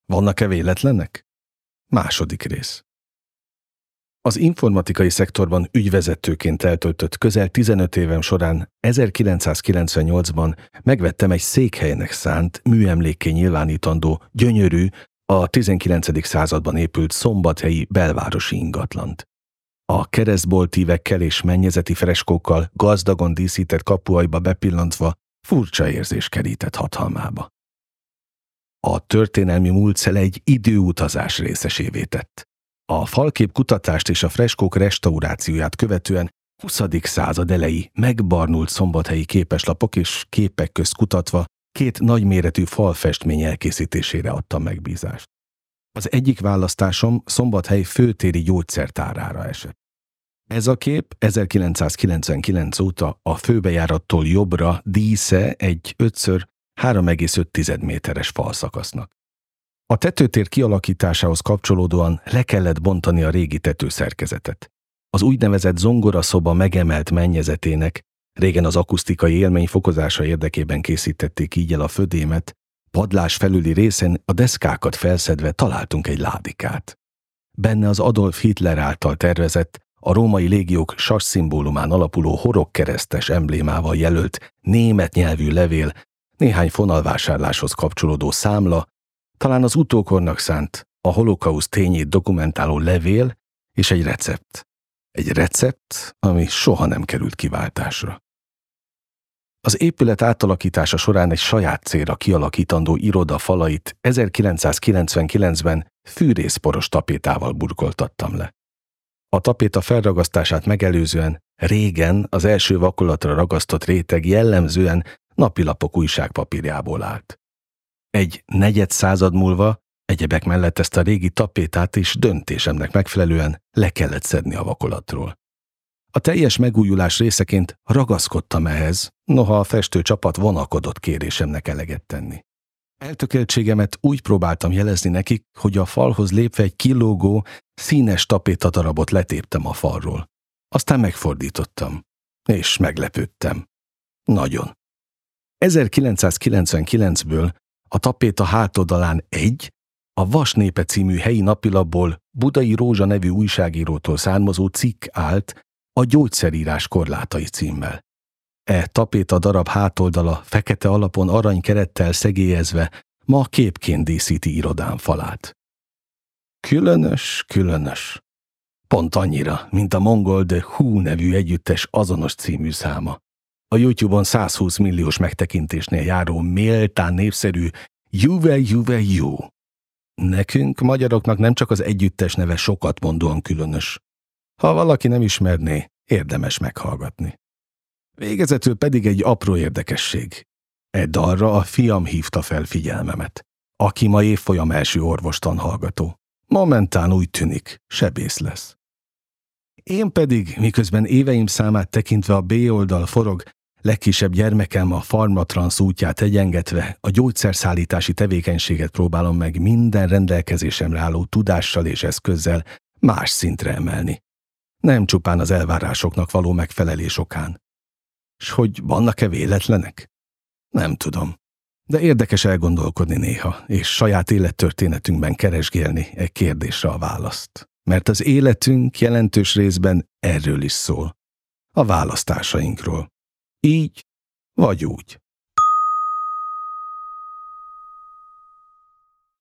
Vannak-e véletlenek? Második rész. Az informatikai szektorban ügyvezetőként eltöltött közel 15 évem során 1998-ban megvettem egy székhelynek szánt, műemlékké nyilvánítandó, gyönyörű, a 19. században épült szombathelyi belvárosi ingatlant. A keresztboltívekkel és mennyezeti freskókkal gazdagon díszített kapuajba bepillantva furcsa érzés kerített hatalmába. A történelmi múltszele egy időutazás részesévé tett. A falkép kutatást és a freskók restaurációját követően 20. század elejé megbarnult szombathelyi képeslapok és képek közt kutatva 2 nagyméretű falfestmény elkészítésére adtam megbízást. Az egyik választásom Szombathely főtéri gyógyszertárára esett. Ez a kép 1999 óta a főbejárattól jobbra dísze egy 5x3,5 méteres falszakasznak. A tetőtér kialakításához kapcsolódóan le kellett bontani a régi tetőszerkezetet. Az úgynevezett zongoraszoba megemelt mennyezetének, régen az akusztikai élmény fokozása érdekében készítették így el a födémet, padlás felüli részen a deszkákat felszedve találtunk egy ládikát. Benne az Adolf Hitler által tervezett, a római légiók sasszimbólumán alapuló horogkeresztes emblémával jelölt német nyelvű levél, néhány fonalvásárláshoz kapcsolódó számla, talán az utókornak szánt, a holokauszt tényét dokumentáló levél és egy recept. Egy recept, ami soha nem került kiváltásra. Az épület átalakítása során egy saját célra kialakítandó iroda falait 1999-ben fűrészporos tapétával burkoltattam le. A tapéta felragasztását megelőzően régen az első vakolatra ragasztott réteg jellemzően napilapok újságpapírjából állt. Egy negyed század múlva egyebek mellett ezt a régi tapétát is döntésemnek megfelelően le kellett szedni a vakolatról. A teljes megújulás részeként ragaszkodtam ehhez, noha a festőcsapat vonakodott kérésemnek eleget tenni. Eltökéltségemet úgy próbáltam jelezni nekik, hogy a falhoz lépve egy kilógó, színes tapétadarabot letéptem a falról. Aztán megfordítottam, és meglepődtem. Nagyon. 1999-ből a tapéta hátoldalán a Vas népe című helyi napilapból Budai Rózsa nevű újságírótól származó cikk állt a gyógyszerírás korlátai címmel. Tapéta darab hátoldala fekete alapon aranykerettel szegélyezve ma képként díszíti irodám falát. Különös. Pont annyira, mint a mongol The Who nevű együttes azonos című száma. A YouTube-on 120 milliós megtekintésnél járó méltán népszerű Juve Ju. Nekünk, magyaroknak nem csak az együttes neve sokat mondóan különös. Ha valaki nem ismerné, érdemes meghallgatni. Végezetül pedig egy apró érdekesség. Dalra a fiam hívta fel figyelmemet, aki ma évfolyam első orvostanhallgató. Momentán úgy tűnik, sebész lesz. Én pedig, miközben éveim számát tekintve a B-oldal forog, legkisebb gyermekem a Pharmatransz útját egyengetve a gyógyszerszállítási tevékenységet próbálom meg minden rendelkezésemre álló tudással és eszközzel más szintre emelni. Nem csupán az elvárásoknak való megfelelés okán. S hogy vannak-e véletlenek? Nem tudom. De érdekes elgondolkodni néha, és saját élettörténetünkben keresgélni egy kérdésre a választ. Mert az életünk jelentős részben erről is szól. A választásainkról. Így vagy úgy.